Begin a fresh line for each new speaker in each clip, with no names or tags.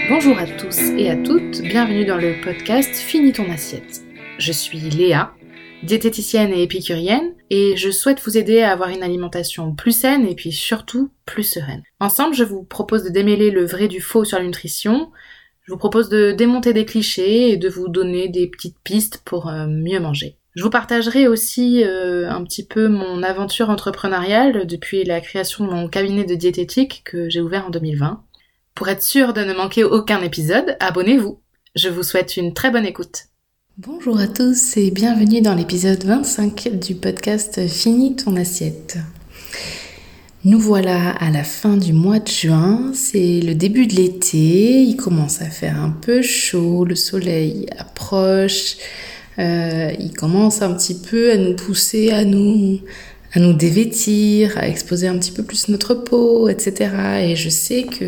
Bonjour à tous et à toutes, bienvenue dans le podcast Finis ton assiette. Je suis Léa, diététicienne et épicurienne, et je souhaite vous aider à avoir une alimentation plus saine et puis surtout plus sereine. Ensemble, je vous propose de démêler le vrai du faux sur la nutrition, je vous propose de démonter des clichés et de vous donner des petites pistes pour mieux manger. Je vous partagerai aussi un petit peu mon aventure entrepreneuriale depuis la création de mon cabinet de diététique que j'ai ouvert en 2020. Pour être sûr de ne manquer aucun épisode, abonnez-vous. Je vous souhaite une très bonne écoute. Bonjour à tous et bienvenue dans l'épisode 25 du podcast Finis ton assiette. Nous voilà à la fin du mois de juin, c'est le début de l'été, il commence à faire un peu chaud, le soleil approche, il commence un petit peu à nous pousser à nous dévêtir, à exposer un petit peu plus notre peau, etc. Et je sais que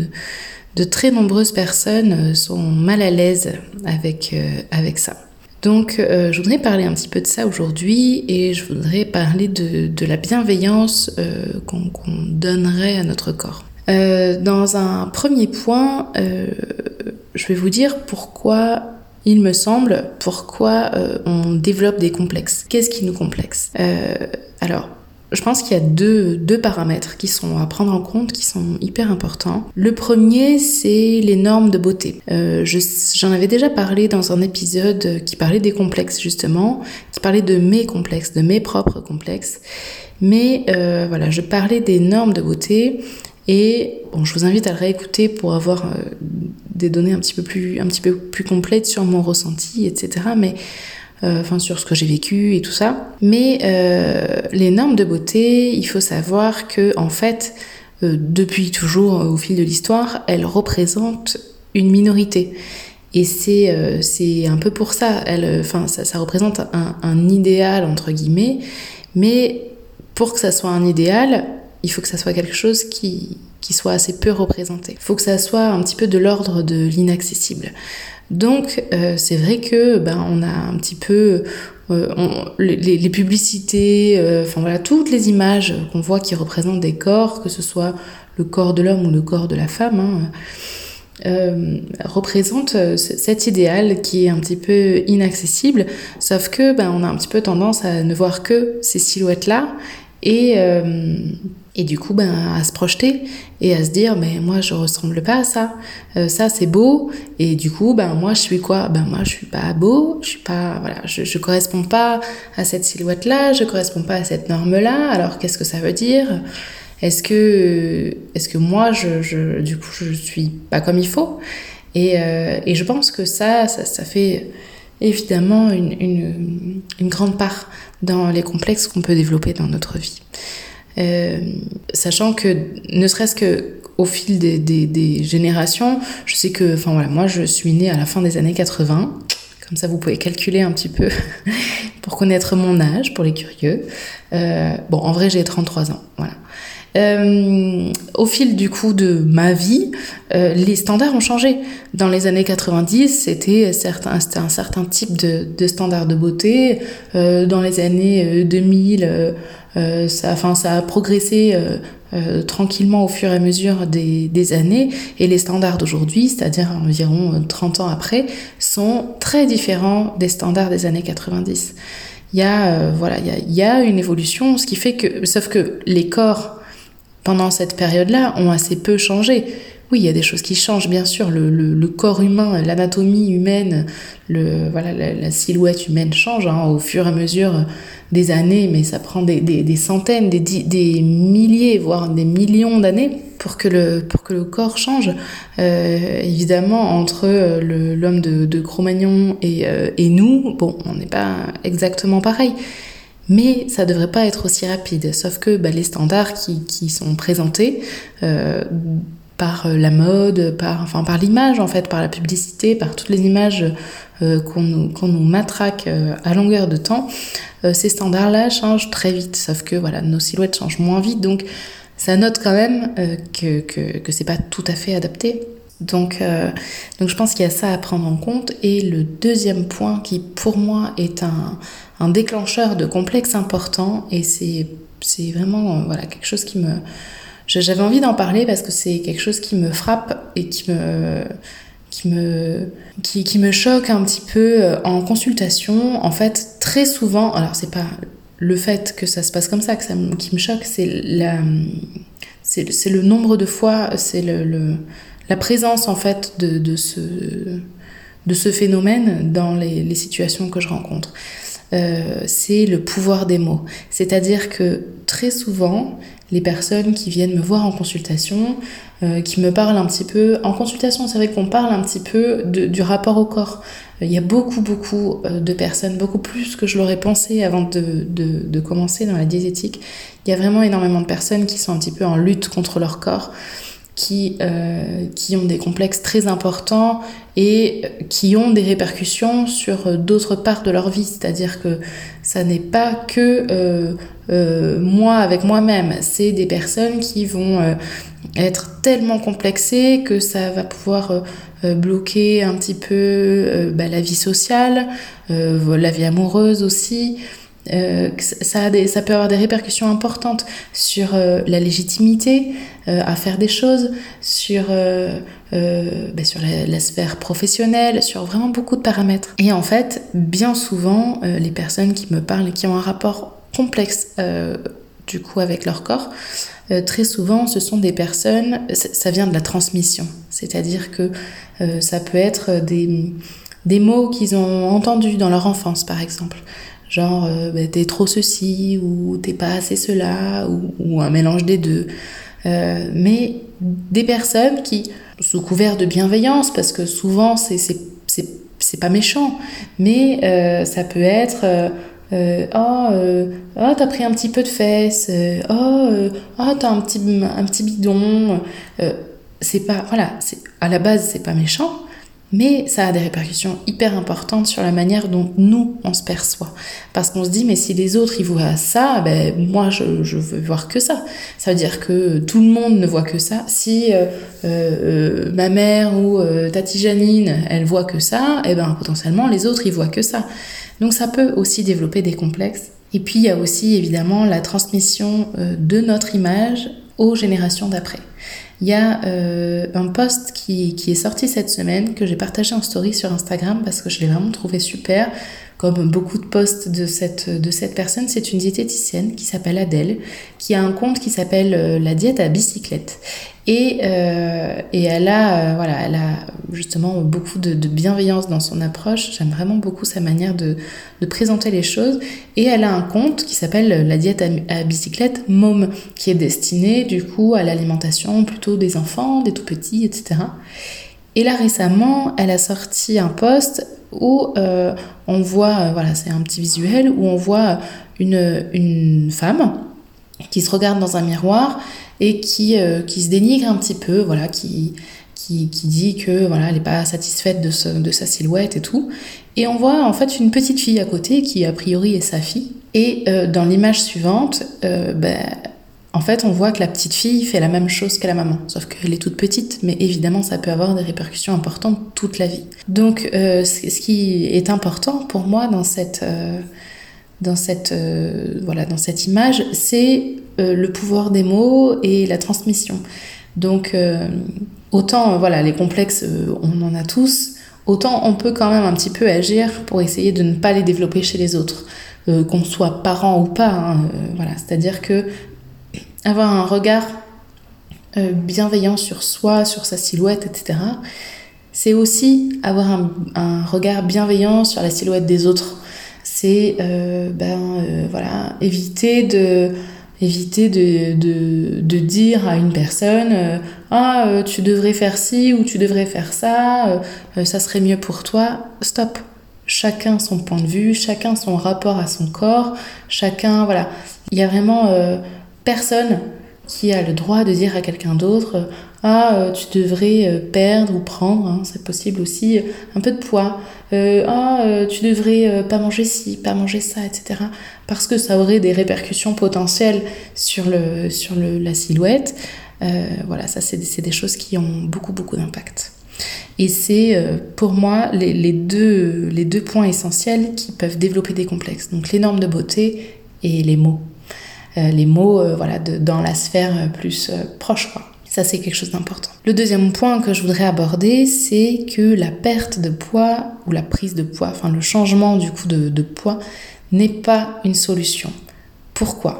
de très nombreuses personnes sont mal à l'aise avec ça. Donc je voudrais parler un petit peu de ça aujourd'hui et je voudrais parler de la bienveillance qu'on donnerait à notre corps. Dans un premier point, je vais vous dire pourquoi il me semble, on développe des complexes. Qu'est-ce qui nous complexe ? Alors, je pense qu'il y a deux paramètres qui sont à prendre en compte, qui sont hyper importants. Le premier, c'est les normes de beauté. J'en avais déjà parlé dans un épisode qui parlait des complexes, justement, qui parlait de mes complexes, de mes propres complexes. Mais voilà, je parlais des normes de beauté. Et bon, je vous invite à le réécouter pour avoir des données un petit peu plus complètes sur mon ressenti, etc. Mais sur ce que j'ai vécu et tout ça. Mais les normes de beauté, il faut savoir que en fait, depuis toujours au fil de l'histoire, elles représentent une minorité. Et c'est un peu pour ça. Ça représente un idéal entre guillemets. Mais pour que ça soit un idéal, il faut que ça soit quelque chose qui soit assez peu représenté. Il faut que ça soit un petit peu de l'ordre de l'inaccessible. Donc c'est vrai que on a un petit peu les publicités, toutes les images qu'on voit qui représentent des corps, que ce soit le corps de l'homme ou le corps de la femme, représentent cet idéal qui est un petit peu inaccessible, sauf que on a un petit peu tendance à ne voir que ces silhouettes-là et du coup à se projeter et à se dire mais moi je ressemble pas à ça, ça c'est beau et du coup moi je suis quoi, moi je suis pas beau, je corresponds pas à cette silhouette là, je corresponds pas à cette norme là, alors qu'est-ce que ça veut dire, est-ce que moi du coup je suis pas comme il faut, et je pense que ça fait évidemment une grande part dans les complexes qu'on peut développer dans notre vie. Sachant que ne serait-ce que au fil des générations, je sais que moi je suis née à la fin des années 80, comme ça vous pouvez calculer un petit peu pour connaître mon âge pour les curieux. En vrai j'ai 33 ans, voilà. Au fil du coup de ma vie, les standards ont changé. Dans les années 90, c'était un certain type de standard de beauté. Dans les années 2000, ça a progressé tranquillement au fur et à mesure des années. Et les standards d'aujourd'hui, c'est-à-dire environ 30 ans après, sont très différents des standards des années 90. Il y a une évolution, ce qui fait que, sauf que les corps pendant cette période-là, ont assez peu changé. Oui, il y a des choses qui changent, bien sûr. Le corps humain, l'anatomie humaine, la silhouette humaine change au fur et à mesure des années, mais ça prend des centaines, des milliers, voire des millions d'années pour que le corps change. Évidemment, entre l'homme de Cro-Magnon et nous, on n'est pas exactement pareil. Mais ça devrait pas être aussi rapide, sauf que les standards qui sont présentés par la mode, par l'image en fait, par la publicité, par toutes les images qu'on nous matraque à longueur de temps, ces standards-là changent très vite, sauf que nos silhouettes changent moins vite, donc ça note quand même que c'est pas tout à fait adapté. Donc je pense qu'il y a ça à prendre en compte. Et le deuxième point qui pour moi est un déclencheur de complexe important, et c'est vraiment quelque chose qui me J'avais envie d'en parler parce que c'est quelque chose qui me frappe et qui me choque un petit peu en consultation. En fait, très souvent, alors c'est pas le fait que ça se passe comme ça, qui me choque, c'est le nombre de fois, c'est la présence en fait de ce phénomène dans les situations que je rencontre. C'est le pouvoir des mots. C'est-à-dire que très souvent, les personnes qui viennent me voir en consultation, qui me parlent un petit peu... En consultation, c'est vrai qu'on parle un petit peu du rapport au corps. Il y a beaucoup de personnes, beaucoup plus que je l'aurais pensé avant de commencer dans la diététique. Il y a vraiment énormément de personnes qui sont un petit peu en lutte contre leur corps, qui ont des complexes très importants et qui ont des répercussions sur d'autres parts de leur vie. C'est-à-dire que ça n'est pas que moi avec moi-même, c'est des personnes qui vont être tellement complexées que ça va pouvoir bloquer un petit peu la vie sociale, la vie amoureuse aussi. Ça peut avoir des répercussions importantes sur la légitimité à faire des choses, sur la sphère professionnelle, sur vraiment beaucoup de paramètres. Et en fait, bien souvent, les personnes qui me parlent et qui ont un rapport complexe du coup avec leur corps, très souvent ce sont des personnes, ça vient de la transmission, c'est-à-dire que ça peut être des mots qu'ils ont entendus dans leur enfance par exemple. Genre t'es trop ceci ou t'es pas assez cela ou un mélange des deux. Mais des personnes qui, sous couvert de bienveillance, parce que souvent c'est pas méchant, mais ça peut être t'as pris un petit peu de fesses, t'as un petit bidon. C'est pas, voilà, à la base c'est pas méchant, mais ça a des répercussions hyper importantes sur la manière dont nous, on se perçoit. Parce qu'on se dit, mais si les autres, ils voient ça, moi, je veux voir que ça. Ça veut dire que tout le monde ne voit que ça. Si ma mère ou Tati Janine, elle voit que ça, potentiellement, les autres, ils voient que ça. Donc ça peut aussi développer des complexes. Et puis, il y a aussi, évidemment, la transmission de notre image aux générations d'après. Il y a un post qui est sorti cette semaine que j'ai partagé en story sur Instagram parce que je l'ai vraiment trouvé super. Comme beaucoup de posts de cette personne, c'est une diététicienne qui s'appelle Adèle, qui a un compte qui s'appelle La diète à bicyclette. Et elle a justement beaucoup de bienveillance dans son approche. J'aime vraiment beaucoup sa manière de présenter les choses. Et elle a un compte qui s'appelle La diète à bicyclette Môme, qui est destiné du coup à l'alimentation plutôt des enfants, des tout petits, etc. Et là récemment, elle a sorti un post où on voit, c'est un petit visuel, où on voit une femme qui se regarde dans un miroir et qui se dénigre un petit peu, qui dit que elle n'est pas satisfaite de sa silhouette et tout. Et on voit en fait une petite fille à côté qui a priori est sa fille. Et dans l'image suivante, en fait on voit que la petite fille fait la même chose que la maman, sauf qu'elle est toute petite, mais évidemment ça peut avoir des répercussions importantes toute la vie. Donc ce qui est important pour moi dans cette image, c'est le pouvoir des mots et la transmission. Donc autant les complexes on en a tous, autant on peut quand même un petit peu agir pour essayer de ne pas les développer chez les autres, qu'on soit parent ou pas, c'est-à-dire que avoir un regard bienveillant sur soi, sur sa silhouette, etc. C'est aussi avoir un regard bienveillant sur la silhouette des autres. C'est éviter de dire à une personne tu devrais faire ci ou tu devrais faire ça, ça serait mieux pour toi. Stop. Chacun son point de vue, chacun son rapport à son corps, chacun, il y a vraiment personne qui a le droit de dire à quelqu'un d'autre tu devrais perdre ou prendre, c'est possible aussi, un peu de poids, tu devrais pas manger ci, pas manger ça, etc. Parce que ça aurait des répercussions potentielles sur la silhouette. Ça c'est des choses qui ont beaucoup d'impact. Et c'est pour moi les deux points essentiels qui peuvent développer des complexes. Donc les normes de beauté et les mots. les mots dans la sphère plus proche, quoi. Ça, c'est quelque chose d'important. Le deuxième point que je voudrais aborder, c'est que la perte de poids ou la prise de poids, enfin le changement du coup de poids n'est pas une solution. Pourquoi ?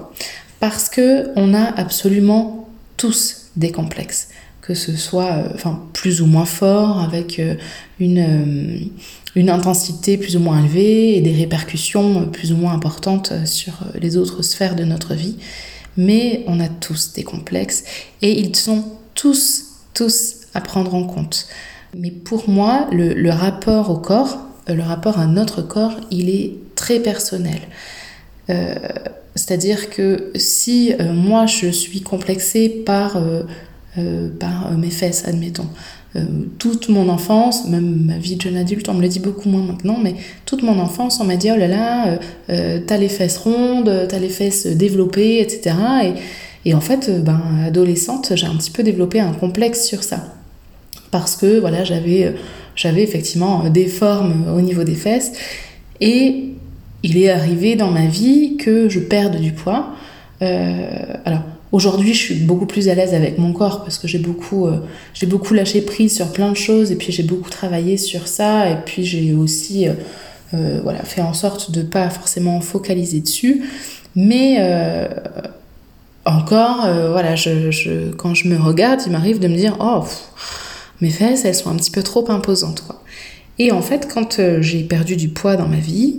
Parce que on a absolument tous des complexes, que ce soit plus ou moins fort, avec une intensité plus ou moins élevée et des répercussions plus ou moins importantes sur les autres sphères de notre vie. Mais on a tous des complexes et ils sont tous à prendre en compte. Mais pour moi, le rapport au corps, le rapport à notre corps, il est très personnel. C'est-à-dire que si moi je suis complexée par mes fesses, admettons, toute mon enfance, même ma vie de jeune adulte, on me le dit beaucoup moins maintenant, mais toute mon enfance, on m'a dit « Oh là là, t'as les fesses rondes, t'as les fesses développées, etc. » Et en fait, adolescente, j'ai un petit peu développé un complexe sur ça. Parce que voilà, j'avais effectivement des formes au niveau des fesses. Et il est arrivé dans ma vie que je perde du poids. Alors, aujourd'hui, je suis beaucoup plus à l'aise avec mon corps parce que j'ai beaucoup lâché prise sur plein de choses et puis j'ai beaucoup travaillé sur ça et puis j'ai aussi fait en sorte de pas forcément focaliser dessus. Mais encore, quand je me regarde, il m'arrive de me dire « Oh, mes fesses, elles sont un petit peu trop imposantes, quoi. » Et en fait, quand j'ai perdu du poids dans ma vie,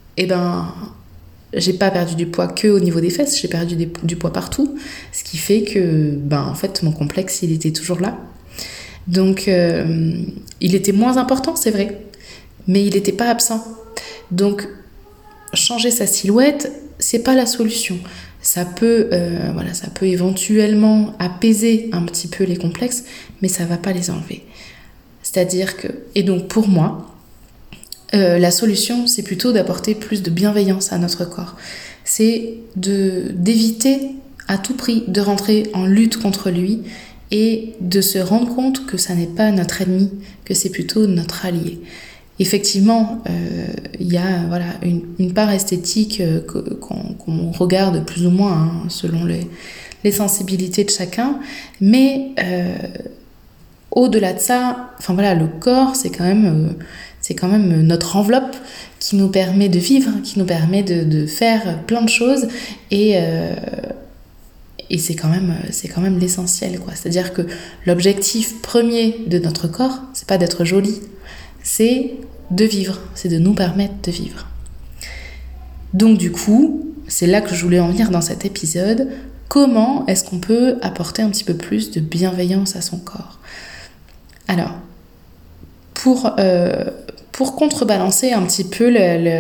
j'ai pas perdu du poids que au niveau des fesses, j'ai perdu du poids partout, ce qui fait que en fait mon complexe il était toujours là. Donc il était moins important, c'est vrai, mais il n'était pas absent. Donc changer sa silhouette, c'est pas la solution. Ça peut éventuellement apaiser un petit peu les complexes, mais ça va pas les enlever. C'est-à-dire que, et donc pour moi, la solution, c'est plutôt d'apporter plus de bienveillance à notre corps. C'est d'éviter à tout prix de rentrer en lutte contre lui et de se rendre compte que ça n'est pas notre ennemi, que c'est plutôt notre allié. Effectivement, il y a une part esthétique qu'on regarde plus ou moins selon les sensibilités de chacun, mais au-delà de ça, le corps, c'est quand même notre enveloppe qui nous permet de vivre, qui nous permet de faire plein de choses et c'est quand même l'essentiel, quoi. C'est-à-dire que l'objectif premier de notre corps, c'est pas d'être joli, c'est de vivre, c'est de nous permettre de vivre. Donc du coup, c'est là que je voulais en venir dans cet épisode. Comment est-ce qu'on peut apporter un petit peu plus de bienveillance à son corps ? Alors, pour contrebalancer un petit peu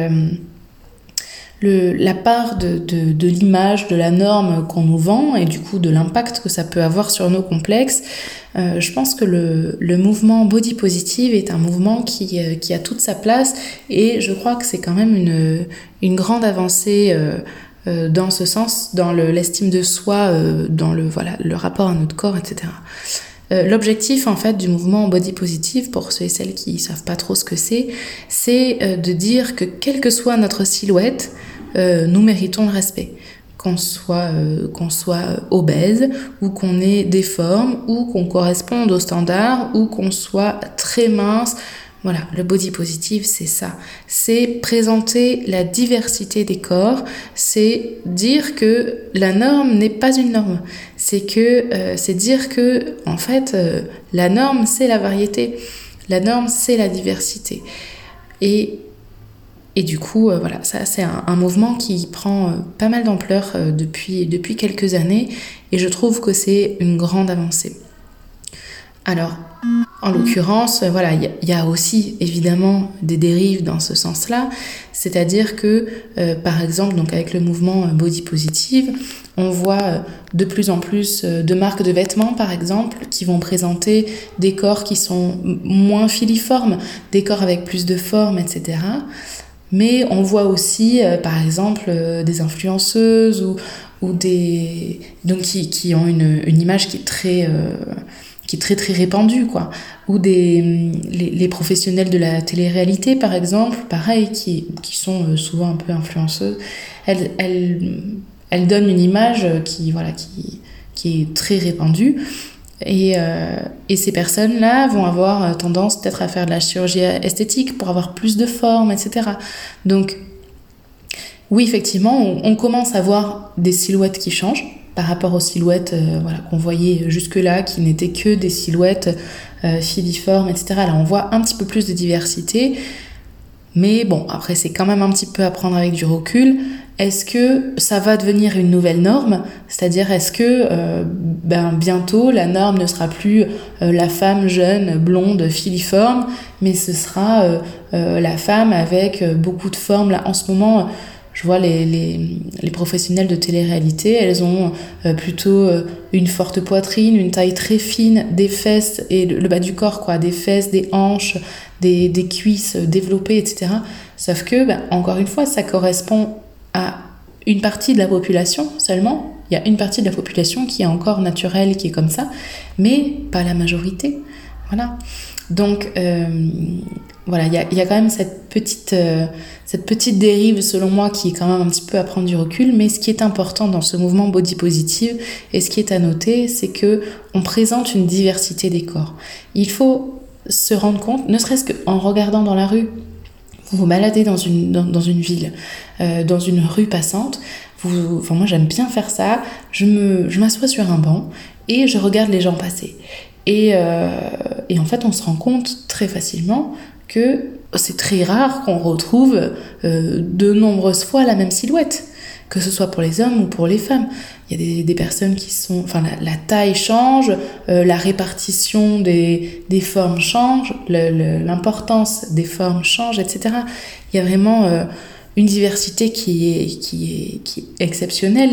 la part de l'image, de la norme qu'on nous vend et du coup de l'impact que ça peut avoir sur nos complexes, je pense que le mouvement body positive est un mouvement qui a toute sa place et je crois que c'est quand même une grande avancée dans ce sens, dans l'estime de soi, dans le rapport à notre corps, etc. L'objectif en fait du mouvement body positive, pour ceux et celles qui savent pas trop ce que c'est de dire que quelle que soit notre silhouette, nous méritons le respect. Qu'on soit obèse, ou qu'on ait des formes, ou qu'on corresponde aux standards, ou qu'on soit très mince. Voilà, le body positive, c'est ça. C'est présenter la diversité des corps, c'est dire que la norme n'est pas une norme. C'est dire que, en fait, la norme, c'est la variété. La norme, c'est la diversité. Et du coup, ça, c'est un mouvement qui prend pas mal d'ampleur depuis quelques années, et je trouve que c'est une grande avancée. Alors, en l'occurrence, il y a aussi évidemment des dérives dans ce sens-là, c'est-à-dire que, par exemple, donc avec le mouvement body positive, on voit de plus en plus de marques de vêtements, par exemple, qui vont présenter des corps qui sont moins filiformes, des corps avec plus de forme, etc. Mais on voit aussi, par exemple, des influenceuses ou des donc qui ont une image qui est très très répandue, quoi. Ou les professionnels de la télé-réalité, par exemple, pareil, qui sont souvent un peu influenceuses. Elles elle donne une image qui est très répandue. Et ces personnes-là vont avoir tendance peut-être à faire de la chirurgie esthétique pour avoir plus de forme, etc. Donc, oui, effectivement, on commence à voir des silhouettes qui changent par rapport aux silhouettes qu'on voyait jusque-là, qui n'étaient que des silhouettes filiformes, etc. Là, on voit un petit peu plus de diversité. Mais bon, après, c'est quand même un petit peu à prendre avec du recul. Est-ce que ça va devenir une nouvelle norme ? C'est-à-dire, est-ce que bientôt, la norme ne sera plus la femme jeune, blonde, filiforme, mais ce sera la femme avec beaucoup de formes. Là, en ce moment, je vois les professionnels de télé-réalité, elles ont plutôt une forte poitrine, une taille très fine, des fesses et le bas du corps, quoi, des fesses, des hanches, des cuisses développées, etc. Sauf que, encore une fois, ça correspond à une partie de la population seulement. Il y a une partie de la population qui est encore naturelle, qui est comme ça, mais pas la majorité. Voilà. Donc, voilà, il y a quand même cette petite dérive, selon moi, qui est quand même un petit peu à prendre du recul. Mais ce qui est important dans ce mouvement body positive, et ce qui est à noter, c'est que on présente une diversité des corps. Il faut se rendre compte, ne serait-ce qu'en regardant dans la rue, vous vous baladez dans une ville, dans une rue passante, moi j'aime bien faire ça, je m'assois sur un banc et je regarde les gens passer. Et en fait, on se rend compte très facilement que c'est très rare qu'on retrouve de nombreuses fois la même silhouette, que ce soit pour les hommes ou pour les femmes. Il y a des personnes qui sont... Enfin, la taille change, la répartition des formes change, l'importance des formes change, etc. Il y a vraiment une diversité qui est exceptionnelle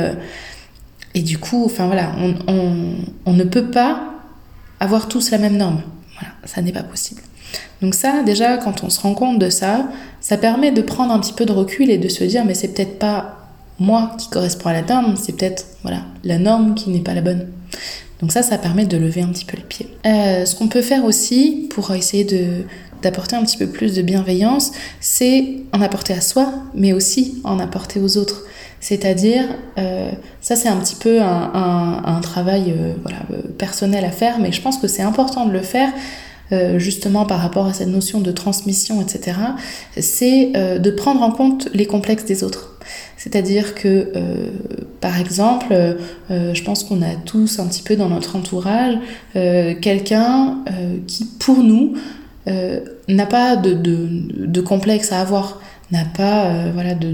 et du coup, enfin voilà, on ne peut pas avoir tous la même norme. Voilà, ça n'est pas possible. Donc ça, déjà, quand on se rend compte de ça, ça permet de prendre un petit peu de recul et de se dire, mais c'est peut-être pas moi qui correspond à la norme, c'est peut-être la norme qui n'est pas la bonne. Donc ça permet de lever un petit peu le pied. Ce qu'on peut faire aussi pour essayer d'apporter un petit peu plus de bienveillance, c'est en apporter à soi, mais aussi en apporter aux autres. C'est-à-dire, ça c'est un petit peu un travail personnel à faire, mais je pense que c'est important de le faire, justement par rapport à cette notion de transmission, etc. C'est de prendre en compte les complexes des autres. C'est-à-dire que, par exemple, je pense qu'on a tous un petit peu dans notre entourage quelqu'un qui, pour nous, n'a pas de complexe à avoir, n'a pas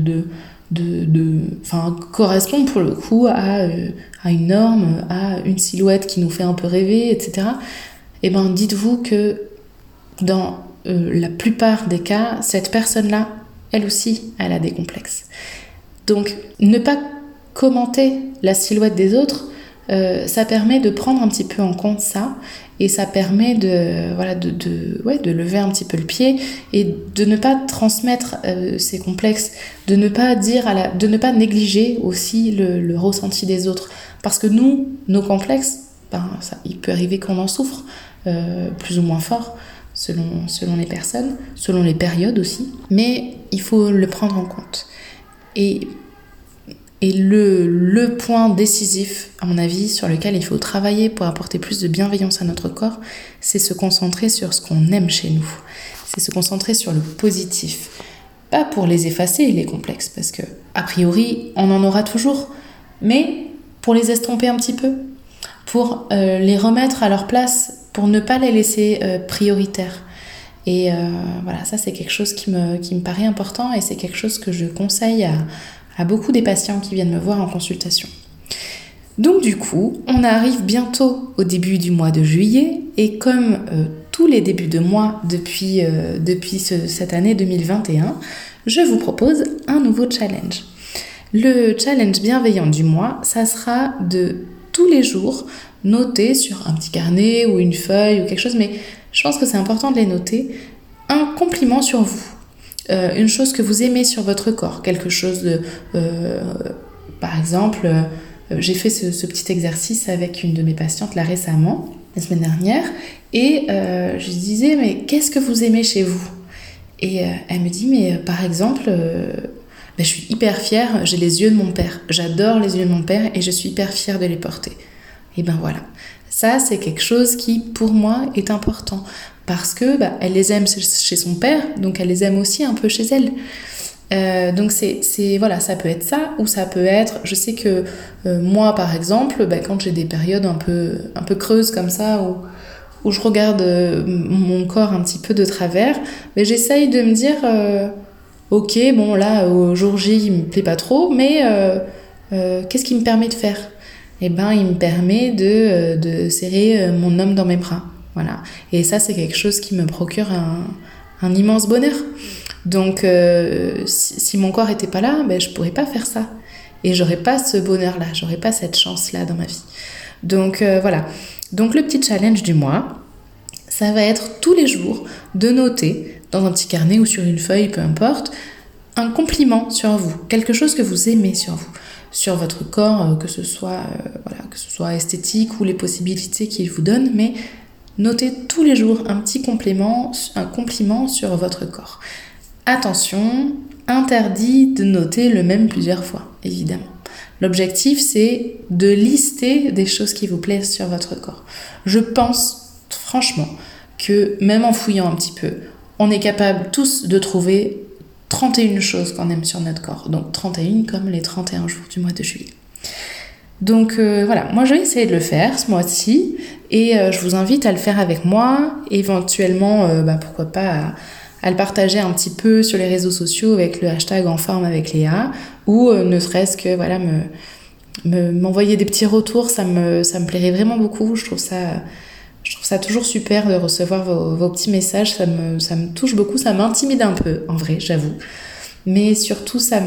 correspond pour le coup à une norme, à une silhouette qui nous fait un peu rêver, etc. Eh bien, dites-vous que dans la plupart des cas, cette personne-là, elle aussi, elle a des complexes. Donc, ne pas commenter la silhouette des autres, ça permet de prendre un petit peu en compte ça, et ça permet de lever un petit peu le pied et de ne pas transmettre ces complexes, de ne pas négliger aussi le ressenti des autres. Parce que nous, nos complexes, il peut arriver qu'on en souffre, plus ou moins fort, selon les personnes, selon les périodes aussi, mais il faut le prendre en compte. Et le point décisif, à mon avis, sur lequel il faut travailler pour apporter plus de bienveillance à notre corps, c'est se concentrer sur ce qu'on aime chez nous. C'est se concentrer sur le positif. Pas pour les effacer, les complexes, parce que, a priori, on en aura toujours, mais pour les estomper un petit peu, pour les remettre à leur place, pour ne pas les laisser prioritaires. Et ça c'est quelque chose qui me paraît important, et c'est quelque chose que je conseille à beaucoup des patients qui viennent me voir en consultation. Donc du coup, on arrive bientôt au début du mois de juillet, et comme tous les débuts de mois depuis cette année 2021, je vous propose un nouveau challenge. Le challenge bienveillant du mois, ça sera de tous les jours noter sur un petit carnet ou une feuille ou quelque chose, mais je pense que c'est important de les noter, un compliment sur vous. Une chose que vous aimez sur votre corps, quelque chose de... par exemple, j'ai fait ce petit exercice avec une de mes patientes là récemment, la semaine dernière, et je lui disais, mais qu'est-ce que vous aimez chez vous ? Et elle me dit, mais par exemple, je suis hyper fière, j'ai les yeux de mon père. J'adore les yeux de mon père et je suis hyper fière de les porter. Et ben voilà. Ça, c'est quelque chose qui, pour moi, est important. Parce que elle les aime chez son père, donc elle les aime aussi un peu chez elle. Donc voilà, ça peut être ça, ou ça peut être, je sais que moi par exemple, quand j'ai des périodes un peu creuses comme ça, où je regarde mon corps un petit peu de travers, j'essaye de me dire, ok, bon là, au jour J, il me plaît pas trop, mais qu'est-ce qu'il me permet de faire ? Il me permet de serrer mon homme dans mes bras. Voilà. Et ça, c'est quelque chose qui me procure un immense bonheur. Donc, si mon corps était pas là, je pourrais pas faire ça. Et j'aurais pas ce bonheur-là, j'aurais pas cette chance-là dans ma vie. Donc, voilà. Donc, le petit challenge du mois, ça va être tous les jours de noter, dans un petit carnet ou sur une feuille, peu importe, un compliment sur vous, quelque chose que vous aimez sur vous, sur votre corps, que ce soit esthétique ou les possibilités qu'il vous donne, mais notez tous les jours un compliment sur votre corps. Attention, interdit de noter le même plusieurs fois, évidemment. L'objectif, c'est de lister des choses qui vous plaisent sur votre corps. Je pense, franchement, que même en fouillant un petit peu, on est capable tous de trouver 31 choses qu'on aime sur notre corps. Donc 31 comme les 31 jours du mois de juillet. Donc voilà, moi je vais essayer de le faire ce mois-ci et je vous invite à le faire avec moi, éventuellement pourquoi pas à le partager un petit peu sur les réseaux sociaux avec le hashtag En Forme avec Léa, ou ne serait-ce que m'envoyer des petits retours, ça me plairait vraiment beaucoup. Je trouve ça toujours super de recevoir vos petits messages, ça me touche beaucoup, ça m'intimide un peu en vrai, j'avoue, mais surtout ça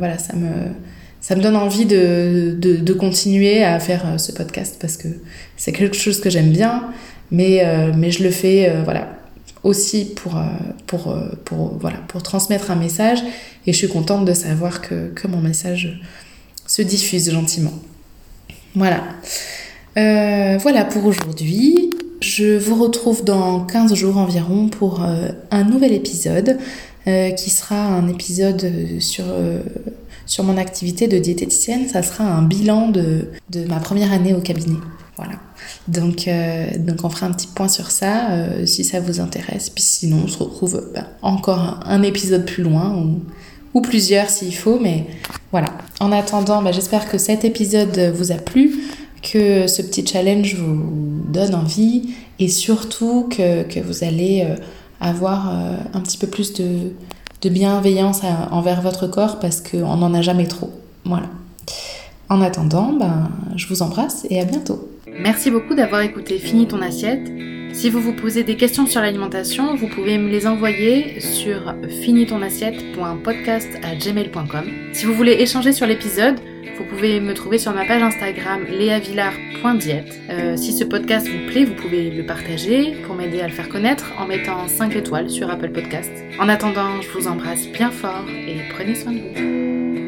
me donne envie de continuer à faire ce podcast parce que c'est quelque chose que j'aime bien, mais je le fais aussi pour transmettre un message, et je suis contente de savoir que mon message se diffuse gentiment. Voilà pour aujourd'hui. Je vous retrouve dans 15 jours environ pour un nouvel épisode qui sera un épisode sur mon activité de diététicienne. Ça sera un bilan de ma première année au cabinet. Voilà. Donc on fera un petit point sur ça si ça vous intéresse. Puis sinon, on se retrouve encore un épisode plus loin ou plusieurs s'il faut. Mais voilà. En attendant, j'espère que cet épisode vous a plu, que ce petit challenge vous donne envie, et surtout que vous allez avoir un petit peu plus de bienveillance envers votre corps, parce qu'on n'en a jamais trop. Voilà. En attendant, je vous embrasse et à bientôt.
Merci beaucoup d'avoir écouté Finis ton assiette. Si vous vous posez des questions sur l'alimentation, vous pouvez me les envoyer sur finitonassiette.podcast@gmail.com. Si vous voulez échanger sur l'épisode, vous pouvez me trouver sur ma page Instagram leavillard.diète. Si ce podcast vous plaît, vous pouvez le partager pour m'aider à le faire connaître en mettant 5 étoiles sur Apple Podcast. En attendant, je vous embrasse bien fort et prenez soin de vous.